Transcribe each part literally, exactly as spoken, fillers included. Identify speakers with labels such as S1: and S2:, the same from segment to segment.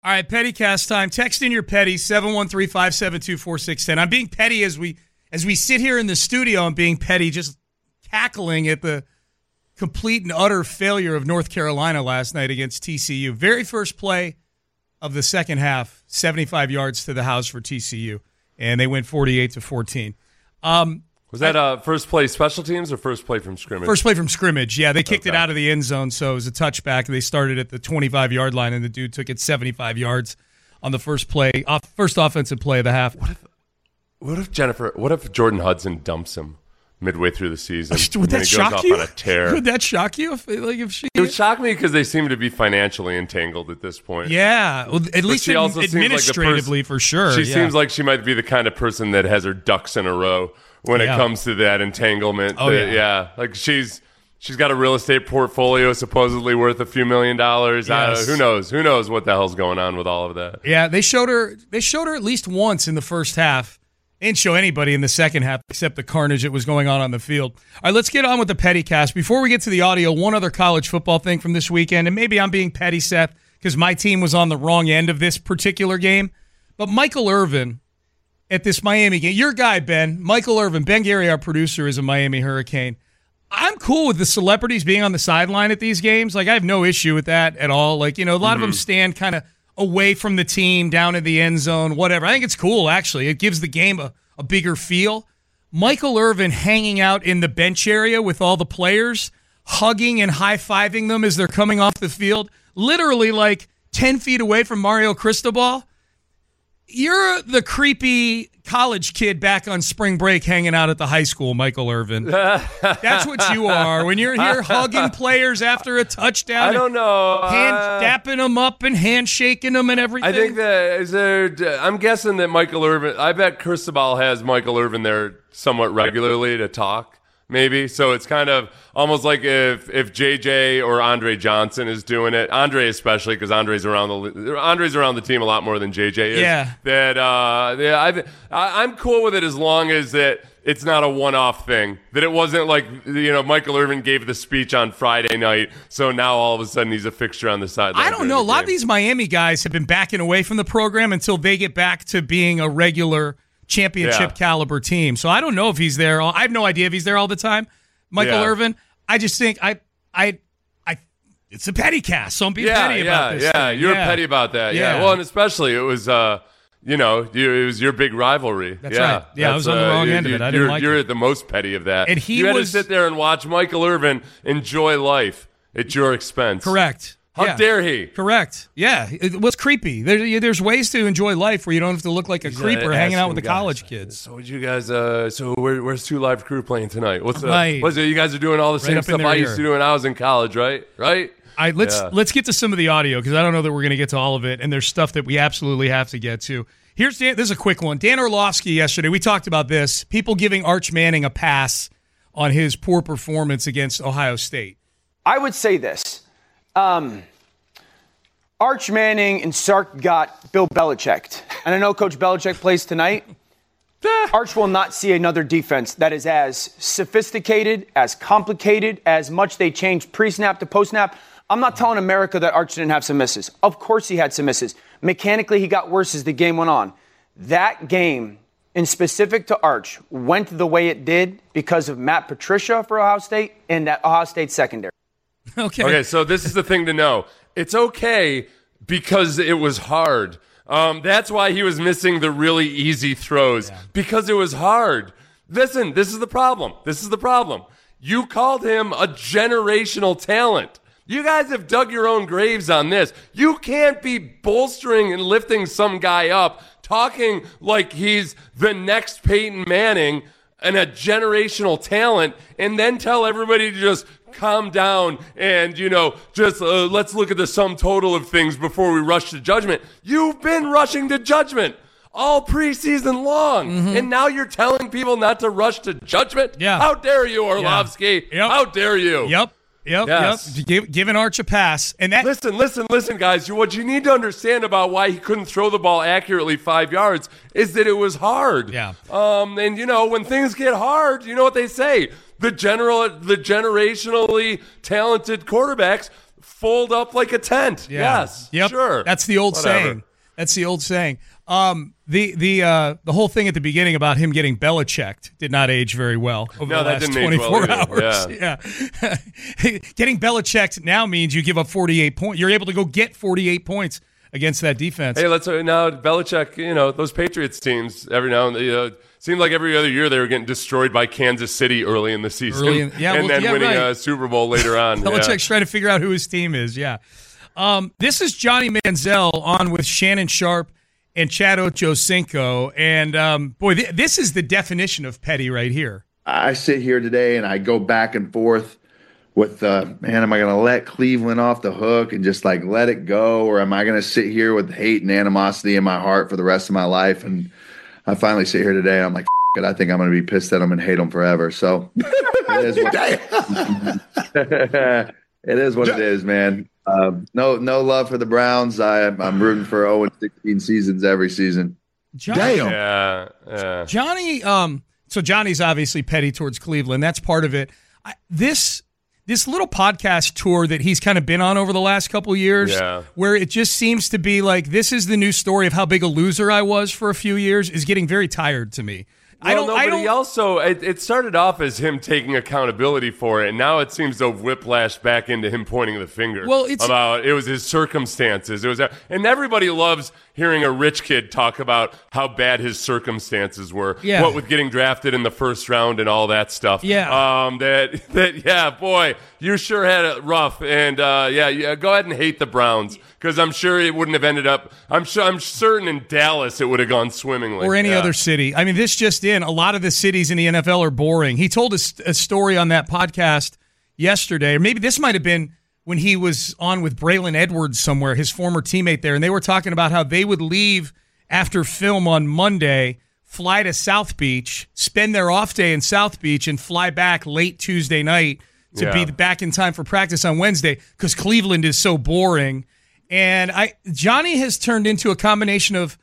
S1: All right, petty cast time. Text in your petty, seven one three, five seven two, four six one zero. I'm being petty as we as we sit here in the studio. I'm being petty, just cackling at the complete and utter failure of North Carolina last night against T C U. Very first play of the second half, seventy-five yards to the house for T C U, and they went forty-eight to fourteen. Um,
S2: Was that uh, first play special teams or first play from scrimmage?
S1: First play from scrimmage, yeah. They kicked
S2: Okay.
S1: it out of the end zone, so it was a touchback. They started at the twenty-five-yard line, and the dude took it seventy-five yards on the first play, off, first offensive play of the half.
S2: What if, what if Jennifer? What if Jordan Hudson dumps him midway through the season?
S1: Would that
S2: and he
S1: shock
S2: goes off
S1: you?
S2: on a tear.
S1: Would that shock you? If, like, if she?
S2: It would shock me because they seem to be financially entangled at this point.
S1: Yeah, well, at least
S2: she also seems like the
S1: administratively,
S2: pers-
S1: for sure.
S2: She
S1: yeah.
S2: seems like she might be the kind of person that has her ducks in a row when
S1: Yeah.
S2: it comes to that entanglement.
S1: Oh,
S2: that-
S1: yeah.
S2: yeah, like she's she's got a real estate portfolio supposedly worth a few million dollars.
S1: Yes.
S2: Uh, who knows? Who knows what the hell's going on with all of that?
S1: Yeah, they showed her. They showed her at least once in the first half. They didn't show anybody in the second half except the carnage that was going on on the field. All right, let's get on with the petty cast. Before we get to the audio, one other college football thing from this weekend, and maybe I'm being petty, Seth, because my team was on the wrong end of this particular game. But Michael Irvin at this Miami game, your guy, Ben, Michael Irvin, Ben Gary, our producer, is a Miami Hurricane. I'm cool with the celebrities being on the sideline at these games. Like, I have no issue with that at all. Like, you know, a lot
S2: Mm-hmm.
S1: of them stand kind of away from the team, down in the end zone, whatever. I think it's cool, actually. It gives the game a, a bigger feel. Michael Irvin hanging out in the bench area with all the players, hugging and high-fiving them as they're coming off the field, literally like ten feet away from Mario Cristobal. You're the creepy college kid back on spring break hanging out at the high school, Michael Irvin. That's what you are. When you're here hugging players after a touchdown.
S2: I don't know.
S1: Hand,
S2: Uh,
S1: dapping them up and handshaking them and everything.
S2: I think that is there. I'm guessing that Michael Irvin. I bet Cristobal has Michael Irvin there somewhat regularly to talk. Maybe so. It's kind of almost like if if J J or Andre Johnson is doing it. Andre especially because Andre's around the Andre's around the team a lot more than J J is.
S1: Yeah.
S2: That uh, yeah. I, I I'm cool with it as long as that it's not a one-off thing. That it wasn't like you know Michael Irvin gave the speech on Friday night, so now all of a sudden he's a fixture on the sideline.
S1: I don't know. A lot of these Miami guys have been backing away from the program until they get back to being a regular championship
S2: Yeah.
S1: caliber team. So I don't know if he's there. all- I have no idea if he's there all the time. Michael
S2: Yeah.
S1: Irvin. I just think I, I, I. It's a petty cast. So I'm being
S2: yeah,
S1: petty
S2: yeah,
S1: about this.
S2: Yeah,
S1: thing.
S2: you're
S1: yeah.
S2: petty about that. Yeah.
S1: Yeah.
S2: Well, and especially it was, uh, you know, you, it was your big rivalry.
S1: That's
S2: yeah,
S1: right. Yeah, I was on the
S2: uh,
S1: wrong
S2: you-
S1: end of
S2: you-
S1: it. I didn't
S2: you're,
S1: like
S2: You're
S1: it.
S2: at the most petty of that.
S1: And he
S2: you had
S1: was-
S2: to sit there and watch Michael Irvin enjoy life at your expense.
S1: Correct.
S2: How
S1: Yeah.
S2: dare he?
S1: Correct. Yeah, it was creepy. There, there's ways to enjoy life where you don't have to look like a
S2: He's, uh,
S1: creeper hanging out
S2: asking
S1: with the
S2: guys,
S1: college kids.
S2: So would you guys? Uh, so where, where's Two Live Crew playing tonight? What's uh,
S1: Right.
S2: what's it? You guys are doing all the same
S1: up in
S2: stuff
S1: their
S2: I used
S1: ear.
S2: to do when I was in college, right? Right.
S1: All right, let's
S2: Yeah.
S1: let's get to some of the audio because I don't know that we're going to get to all of it, and there's stuff that we absolutely have to get to. Here's Dan. This is a quick one. Dan Orlovsky yesterday. We talked about this. People giving Arch Manning a pass on his poor performance against Ohio State.
S3: I would say this. Um, Arch Manning and Sark got Bill Belichick. And I know Coach Belichick plays tonight. Arch will not see another defense that is as sophisticated, as complicated, as much they changed pre-snap to post-snap. I'm not telling America that Arch didn't have some misses. Of course he had some misses. Mechanically, he got worse as the game went on. That game, in specific to Arch, went the way it did because of Matt Patricia for Ohio State and that Ohio State secondary.
S1: Okay.
S2: Okay, so this is the thing to know. It's okay because it was hard. Um, that's why he was missing the really easy throws, yeah. because it was hard. Listen, this is the problem. This is the problem. You called him a generational talent. You guys have dug your own graves on this. You can't be bolstering and lifting some guy up, talking like he's the next Peyton Manning and a generational talent, and then tell everybody to just calm down and, you know, just uh, let's look at the sum total of things before we rush to judgment. You've been rushing to judgment all preseason long, mm-hmm. and now you're telling people not to rush to judgment?
S1: Yeah.
S2: How dare you, Orlovsky?
S1: Yeah. Yep.
S2: How dare you?
S1: Yep. Yep,
S2: yes.
S1: yep. Give, giving Arch a pass. And that
S2: Listen, listen, listen, guys. What you need to understand about why he couldn't throw the ball accurately five yards is that it was hard.
S1: Yeah.
S2: Um, and, you know, when things get hard, you know what they say. The general, the generationally talented quarterbacks fold up like a tent.
S1: Yeah.
S2: Yes,
S1: yep.
S2: sure.
S1: That's the old
S2: Whatever.
S1: saying. That's the old saying. Um, the the uh, the whole thing at the beginning about him getting Belichicked did not age very well over
S2: No,
S1: the
S2: that
S1: last
S2: didn't age well
S1: twenty-four
S2: either.
S1: hours. Yeah. yeah. Getting Belichicked now means you give up forty-eight points. You're able to go get forty-eight points against that defense.
S2: Hey, let's uh, now Belichick. You know those Patriots teams. Every now and then, you know, seemed like every other year they were getting destroyed by Kansas City early in the season,
S1: Early in- yeah,
S2: and
S1: well,
S2: then
S1: yeah,
S2: winning
S1: right.
S2: a Super Bowl later on.
S1: Belichick's
S2: yeah.
S1: trying to figure out who his team is. Yeah. Um, this is Johnny Manziel on with Shannon Sharp and Chad Ochocinco. And, um, boy, th- this is the definition of petty right here.
S4: I sit here today and I go back and forth with, uh, man, am I going to let Cleveland off the hook and just like let it go? Or am I going to sit here with hate and animosity in my heart for the rest of my life? And I finally sit here today and I'm like, F- it, I think I'm going to be pissed at them and hate them forever. So it is what, it is, what it is, man. Um, no, no love for the Browns. I, I'm rooting for oh and sixteen seasons every season.
S1: Johnny,
S2: Yeah, yeah.
S1: Johnny, um, so Johnny's obviously petty towards Cleveland. That's part of it. I, this this little podcast tour that he's kind of been on over the last couple of years,
S2: Yeah.
S1: where it just seems to be like this is the new story of how big a loser I was for a few years, is getting very tired to me. I
S2: Well,
S1: don't.
S2: no,
S1: I
S2: but
S1: don't.
S2: he also it, it started off as him taking accountability for it, and now it seems to have whiplashed back into him pointing the finger.
S1: Well, it's-
S2: about it was his circumstances. It was, and everybody loves hearing a rich kid talk about how bad his circumstances were.
S1: Yeah.
S2: What with getting drafted in the first round and all that stuff.
S1: Yeah.
S2: Um. That that yeah, boy, you sure had it rough, and uh, yeah, yeah. Go ahead and hate the Browns. Because I'm sure it wouldn't have ended up. I'm sure. I'm certain in Dallas it would have gone swimmingly,
S1: or any
S2: Yeah.
S1: other city. I mean, this just in, a lot of the cities in the N F L are boring. He told us a, a story on that podcast yesterday, or maybe this might have been when he was on with Braylon Edwards somewhere, his former teammate there, and they were talking about how they would leave after film on Monday, fly to South Beach, spend their off day in South Beach, and fly back late Tuesday night to
S2: Yeah.
S1: be back in time for practice on Wednesday because Cleveland is so boring. And I Johnny has turned into a combination of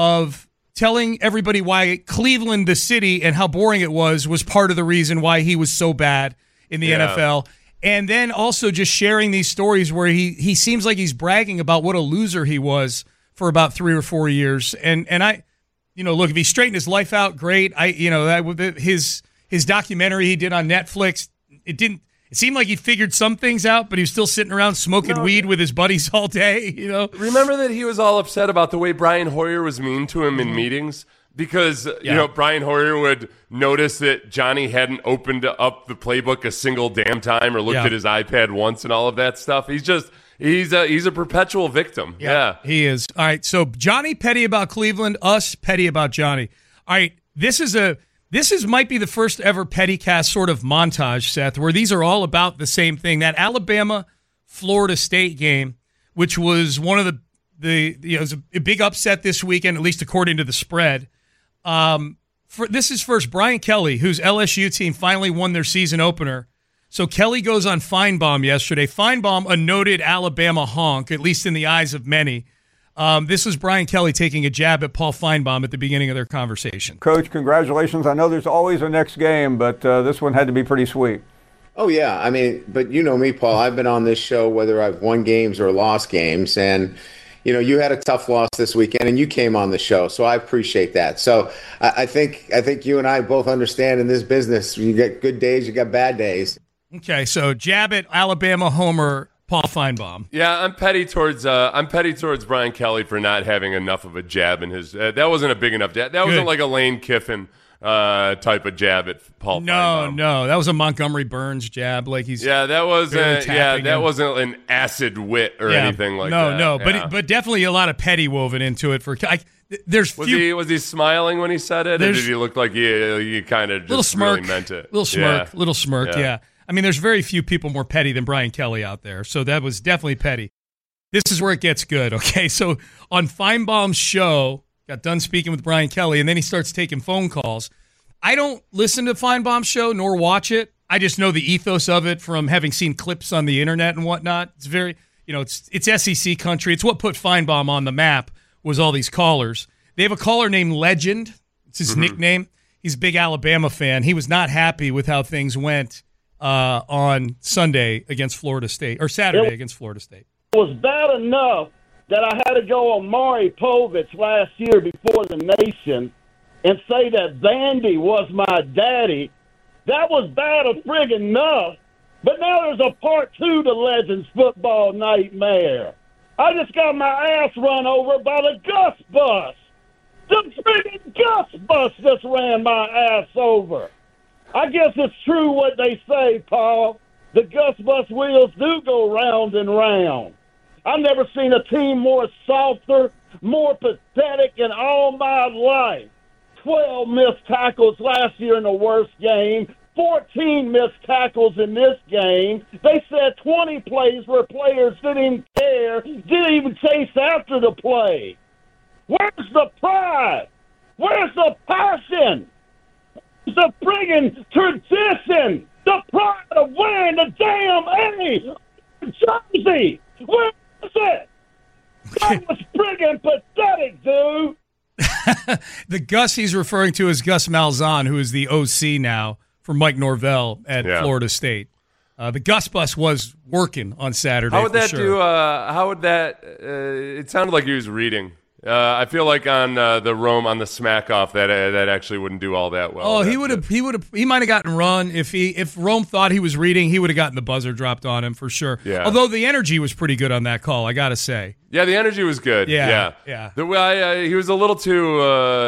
S1: of telling everybody why Cleveland, the city, and how boring it was, was part of the reason why he was so bad in the
S2: Yeah.
S1: N F L. And then also just sharing these stories where he he seems like he's bragging about what a loser he was for about three or four years. And and I, you know, look, if he straightened his life out, great. I, you know, that his his documentary he did on Netflix, it didn't. It seemed like he figured some things out, but he was still sitting around smoking
S2: No.
S1: weed with his buddies all day. You know,
S2: Remember that he was all upset about the way Brian Hoyer was mean to him in meetings? Because,
S1: Yeah.
S2: you know, Brian Hoyer would notice that Johnny hadn't opened up the playbook a single damn time or looked
S1: Yeah.
S2: at his iPad once and all of that stuff. He's just, he's a, he's a perpetual victim. Yeah.
S1: he is. All right, so Johnny petty about Cleveland, us petty about Johnny. All right, this is a this is might be the first ever Pettycast sort of montage, Seth, where these are all about the same thing. That Alabama Florida State game, which was one of the the you know, it was a big upset this weekend, at least according to the spread. Um, for this is first Brian Kelly, whose L S U team finally won their season opener. So Kelly goes on Feinbaum yesterday. Feinbaum, a noted Alabama honk, at least in the eyes of many. Um, this was Brian Kelly taking a jab at Paul Feinbaum at the beginning of their conversation.
S5: Coach, congratulations. I know there's always a next game, but uh, this one had to be pretty sweet.
S6: Oh, yeah. I mean, but you know me, Paul. I've been on this show whether I've won games or lost games. And, you know, you had a tough loss this weekend and you came on the show. So I appreciate that. So I, I think I think you and I both understand in this business, you get good days, you got bad days.
S1: Okay, so jab at Alabama homer Paul Feinbaum.
S2: Yeah, I'm petty towards uh, I'm petty towards Brian Kelly for not having enough of a jab in his. Uh, that wasn't a big enough jab. That
S1: Good.
S2: wasn't like a Lane Kiffin uh, type of jab at Paul.
S1: No,
S2: Feinbaum.
S1: no, that was a Montgomery Burns jab. Like he's
S2: Yeah, that was
S1: Barely
S2: uh, yeah,
S1: tapping
S2: that
S1: him.
S2: wasn't an acid wit or
S1: yeah,
S2: anything like
S1: no,
S2: that.
S1: No, no, but
S2: Yeah.
S1: but definitely a lot of petty woven into it. For I, there's
S2: was
S1: few
S2: he was he smiling when he said it, or
S1: There's-
S2: did he look like he he kind of just
S1: little smirk,
S2: really meant it?
S1: little smirk,
S2: Yeah.
S1: little smirk. Yeah.
S2: Yeah.
S1: I mean, there's very few people more petty than Brian Kelly out there, so that was definitely petty. This is where it gets good. Okay, so on Feinbaum's show, got done speaking with Brian Kelly, and then he starts taking phone calls. I don't listen to Feinbaum's show nor watch it. I just know the ethos of it from having seen clips on the internet and whatnot. It's very, you know, it's it's S E C country. It's what put Feinbaum on the map. Was all these callers. They have a caller named Legend. It's his
S2: Mm-hmm.
S1: nickname. He's a big Alabama fan. He was not happy with how things went uh, on Sunday against Florida State, or Saturday against Florida State.
S7: It was bad enough that I had to go on Maury Povich last year before the nation and say that Vandy was my daddy. That was bad a friggin' enough. But now there's a part two to Legends Football Nightmare. I just got my ass run over by the Gus Bus. The friggin' Gus Bus just ran my ass over. I guess it's true what they say, Paul. The Gus Bus wheels do go round and round. I've never seen a team more softer, more pathetic in all my life. twelve missed tackles last year in the worst game, fourteen missed tackles in this game. They said twenty plays where players didn't even care, didn't even chase after the play. Where's the pride? Where's the passion? Where's the friggin' tradition? The pride of wearing the damn A jersey? Where is it? That was friggin' pathetic, dude.
S1: The Gus he's referring to is Gus Malzahn, who is the O C now for Mike Norvell at
S2: yeah.
S1: Florida State. Uh, the Gus Bus was working on Saturday.
S2: How would
S1: for
S2: that
S1: sure.
S2: do? Uh, how would that? Uh, it sounded like he was reading. Uh, I feel like on uh, the Rome on the smack off that uh, that actually wouldn't do all that well.
S1: Oh,
S2: that,
S1: he would have. He would have. He might have gotten run if he if Rome thought he was reading. He would have gotten the buzzer dropped on him for sure.
S2: Yeah.
S1: Although the energy was pretty good on that call, I got to say.
S2: Yeah, the energy was good.
S1: Yeah,
S2: yeah.
S1: yeah.
S2: The way uh, he was a little too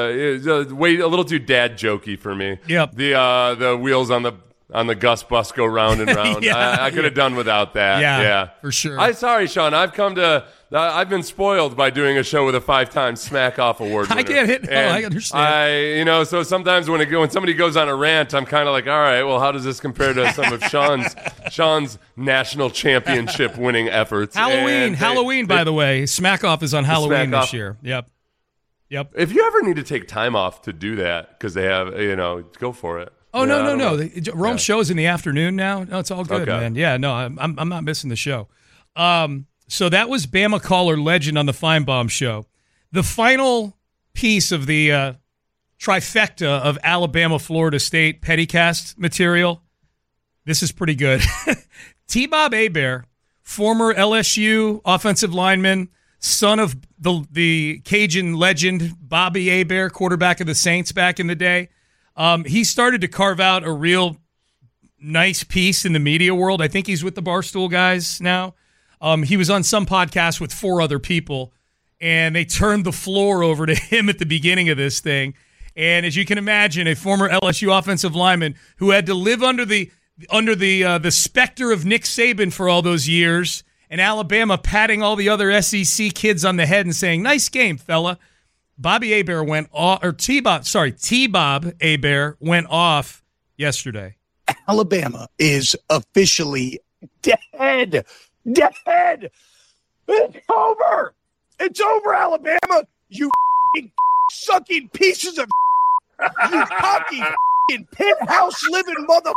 S2: uh, way a little too dad jokey for me.
S1: Yep.
S2: The uh, the wheels on the on the Gus Bus go round and round.
S1: yeah,
S2: I, I could have
S1: yeah.
S2: done without that.
S1: Yeah,
S2: yeah,
S1: for sure.
S2: I'm sorry, Sean. I've come to. Uh, I've been spoiled by doing a show with a five-time Smack Off Award winner.
S1: I get it. No,
S2: And
S1: I understand.
S2: I, you know, so sometimes when it, when somebody goes on a rant, I'm kind of like, all right, well, how does this compare to some of Sean's Sean's national championship winning efforts?
S1: Halloween,
S2: And they-
S1: Halloween.
S2: they-
S1: by the way, Smack Off is on Halloween
S2: Smack
S1: this
S2: Off.
S1: year. Yep, yep.
S2: If you ever need to take time off to do that because they have, you know, go for it.
S1: Oh
S2: Yeah,
S1: no,
S2: I
S1: no,
S2: don't
S1: no!
S2: know.
S1: The, Rome
S2: Yeah.
S1: shows in the afternoon now. No, it's all good,
S2: Okay.
S1: man. Yeah, no, I'm I'm I'm not missing the show. Um, so that was Bama caller legend on the Feinbaum show. The final piece of the uh, trifecta of Alabama Florida State pettycast material. This is pretty good. T-Bob Hebert, former L S U offensive lineman, son of the the Cajun legend Bobby Hebert, quarterback of the Saints back in the day. Um, he started to carve out a real nice piece in the media world. I think he's with the Barstool guys now. Um, he was on some podcast with four other people, and they turned the floor over to him at the beginning of this thing. And as you can imagine, a former L S U offensive lineman who had to live under the under the uh, the specter of Nick Saban for all those years, and Alabama patting all the other S E C kids on the head and saying, "Nice game, fella." Bobby Hebert went off, or T-Bob, sorry, T-Bob Hebert went off yesterday.
S8: Alabama is officially dead. Dead. It's over. It's over, Alabama. You f***ing sucking pieces of you cocky f***ing penthouse living mother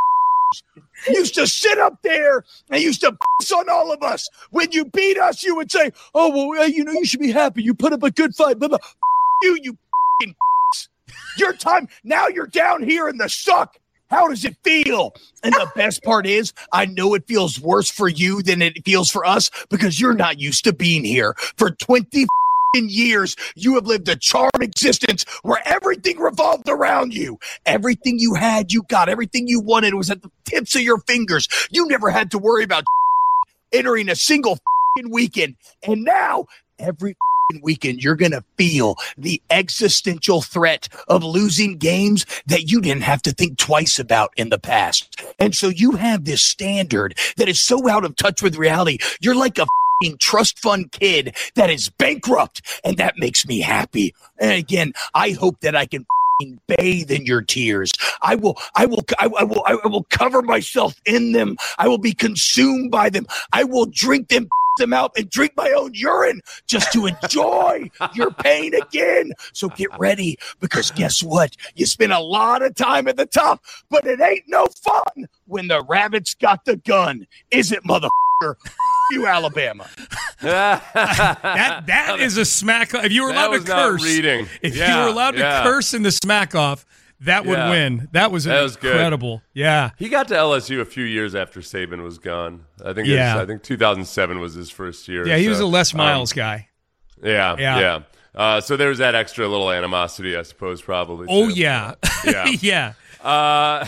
S8: used to sit up there and used to piss on all of us. When you beat us, you would say, "Oh, well, you know, you should be happy. You put up a good fight." Blah, blah. You, you f***ing your time. Now you're down here in the suck. How does it feel? And the best part is, I know it feels worse for you than it feels for us because you're not used to being here. For twenty years, you have lived a charmed existence where everything revolved around you. Everything you had, you got. Everything you wanted was at the tips of your fingers. You never had to worry about entering a single weekend. And now, every weekend, you're going to feel the existential threat of losing games that you didn't have to think twice about in the past. And so you have this standard that is so out of touch with reality. You're like a trust fund kid that is bankrupt, and that makes me happy. And again, I hope that I can bathe in your tears. I will, I will, I, I will, I will cover myself in them. I will be consumed by them. I will drink them them out and drink my own urine just to enjoy your pain again. So get ready, because guess what? You spend a lot of time at the top, but it ain't no fun when the rabbit's got the gun. Is it, motherfucker? You, Alabama.
S1: that that is a smack off. If you were allowed
S2: That was
S1: to
S2: not
S1: curse,
S2: reading.
S1: if
S2: Yeah,
S1: you were allowed
S2: yeah.
S1: to curse in the smack off, that would
S2: Yeah.
S1: win. That was,
S2: That was good.
S1: incredible. Yeah.
S2: He got to L S U a few years after Saban was gone. I think.
S1: Yeah.
S2: It was, I think two thousand seven was his first year.
S1: Yeah, he
S2: so,
S1: was a Les
S2: um,
S1: Miles guy.
S2: Yeah,
S1: Yeah.
S2: yeah. Uh, so there's that extra little animosity, I suppose, probably.
S1: Oh,
S2: too.
S1: yeah.
S2: Yeah.
S1: yeah.
S2: Uh,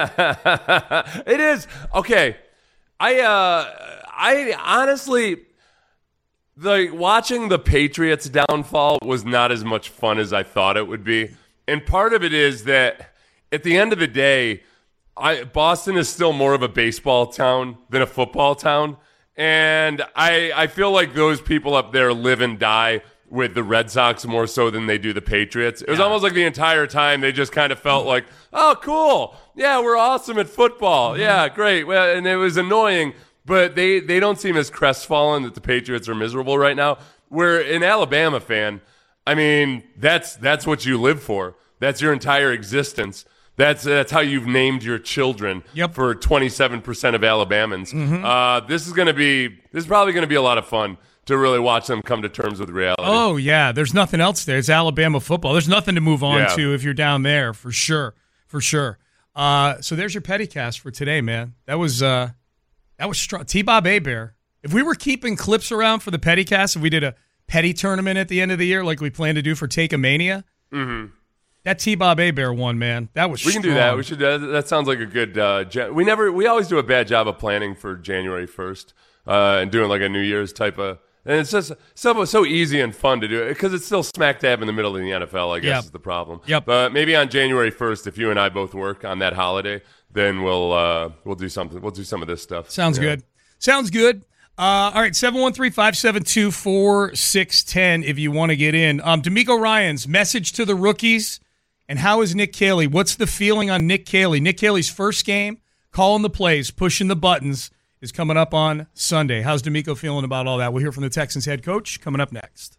S2: it is okay. I uh, I honestly like watching the Patriots downfall was not as much fun as I thought it would be, and part of it is that at the end of the day, I Boston is still more of a baseball town than a football town, and I I feel like those people up there live and die with the Red Sox more so than they do the Patriots. It was
S1: Yeah.
S2: almost like the entire time they just kind of felt like, oh, cool. Yeah, we're awesome at football.
S1: Mm-hmm.
S2: Yeah, great. Well, and it was annoying, but they, they don't seem as crestfallen that the Patriots are miserable right now. Where an Alabama fan, I mean, that's that's what you live for. That's your entire existence. That's that's how you've named your children.
S1: Yep.
S2: For twenty-seven percent of Alabamans.
S1: Mm-hmm.
S2: Uh, this is going to be this is probably going to be a lot of fun to really watch them come to terms with reality.
S1: Oh, yeah. There's nothing else there. It's Alabama football. There's nothing to move on
S2: Yeah.
S1: to if you're down there, for sure. For sure. Uh, so there's your Pettycast for today, man. That was uh, that was strong. T-Bob Hebert. If we were keeping clips around for the Pettycast, if we did a Petty tournament at the end of the year like we plan to do for Take a Mania,
S2: Mm-hmm.
S1: that T-Bob Hebert one, man, that was
S2: We can
S1: strong.
S2: do that. We should. Uh, that sounds like a good. Uh, Jan- we never. We always do a bad job of planning for January first uh, and doing like a New Year's type of. And it's just so so easy and fun to do it because it's still smack dab in the middle of the N F L. I guess
S1: Yep.
S2: is the problem.
S1: Yep.
S2: But maybe on January first, if you and I both work on that holiday, then we'll uh, we'll do something. We'll do some of this stuff.
S1: Sounds
S2: Yeah.
S1: good. Sounds good. Uh, all right, seven one three, five seven two, four six one zero if you want to get in. Um, D'Amico Ryans, message to the rookies, and how is Nick Caley? What's the feeling on Nick Caley? Nick Caley's first game, calling the plays, pushing the buttons, is coming up on Sunday. How's D'Amico feeling about all that? We'll hear from the Texans head coach coming up next.